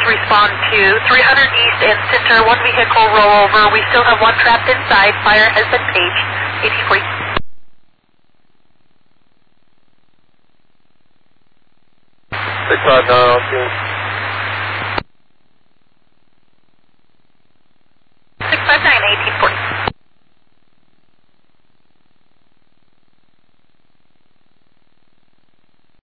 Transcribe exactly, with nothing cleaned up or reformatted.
respond to three hundred East and Center, one vehicle rollover. We still have one trapped inside. Fire has been paged. eighty-three. six five nine on scene.